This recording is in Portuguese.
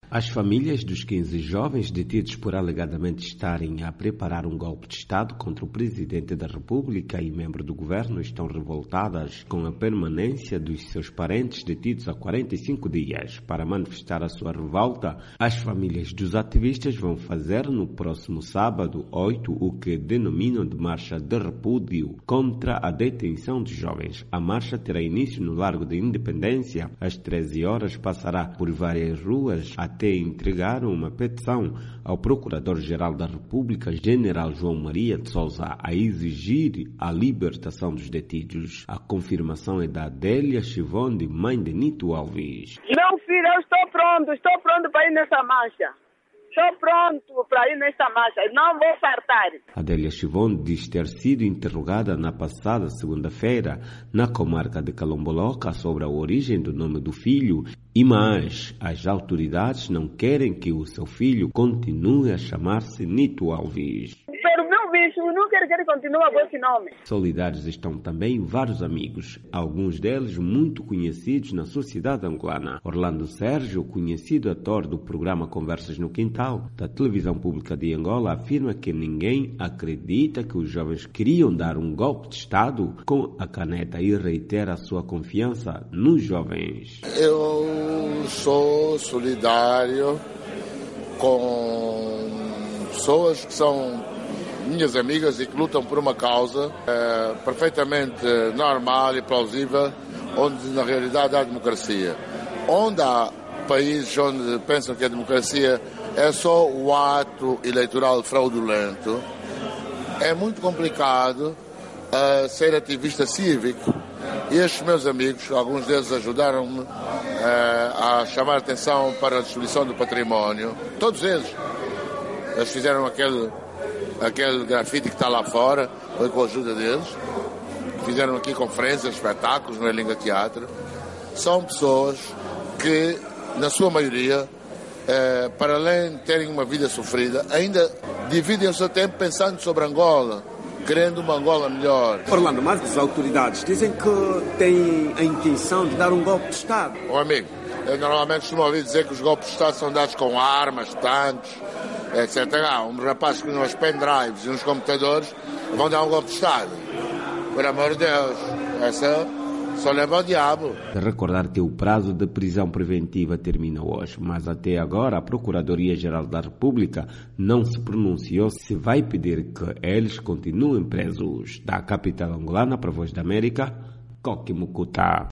As famílias dos 15 jovens detidos por alegadamente estarem a preparar um golpe de Estado contra o Presidente da República e membro do governo estão revoltadas com a permanência dos seus parentes detidos há 45 dias. Para manifestar a sua revolta, as famílias dos ativistas vão fazer no próximo sábado, 8, o que denominam de marcha de repúdio contra a detenção de jovens. A marcha terá início no Largo da Independência. Às 13 horas passará por várias ruas até entregar uma petição ao Procurador-Geral da República, General João Maria de Sousa, a exigir a libertação dos detidos. A confirmação é da Adélia Chivonde, mãe de Nito Alves. Meu filho, eu estou pronto para ir nessa marcha. Estou pronto para ir nesta marcha, não vou faltar. Adélia Chivonde diz ter sido interrogada na passada segunda-feira na comarca de Calomboloca sobre a origem do nome do filho, mas as autoridades não querem que o seu filho continue a chamar-se Nito Alves. Pero meu bicho, não quero que ele continue com esse nome. Solidários estão também vários amigos, alguns deles muito conhecidos na sociedade angolana. Orlando Sérgio, conhecido ator do programa Conversas no Quintal, da televisão pública de Angola, afirma que ninguém acredita que os jovens queriam dar um golpe de Estado com a caneta e reitera a sua confiança nos jovens. Eu sou solidário com pessoas que são minhas amigas e que lutam por uma causa perfeitamente normal e plausível, onde na realidade há democracia. Onde há países onde pensam que a democracia é só o ato eleitoral fraudulento, é muito complicado ser ativista cívico. E estes meus amigos, alguns deles ajudaram-me a chamar a atenção para a destruição do património. Todos eles fizeram aquele grafite que está lá fora, foi com a ajuda deles. Fizeram aqui conferências, espetáculos no Elinga Teatro. São pessoas que, na sua maioria, para além de terem uma vida sofrida, ainda dividem o seu tempo pensando sobre Angola, querendo uma Angola melhor. Orlando, mas as autoridades dizem que têm a intenção de dar um golpe de Estado. Ô amigo, eu normalmente costumo ouvir dizer que os golpes de Estado são dados com armas, tanques, etc. Uns rapazes com uns pendrives e uns computadores vão dar um golpe de Estado. Por amor de Deus, essa só leva ao diabo. De recordar que o prazo de prisão preventiva termina hoje, mas até agora a Procuradoria-Geral da República não se pronunciou se vai pedir que eles continuem presos. Da capital angolana para a Voz da América, Coque Mucuta.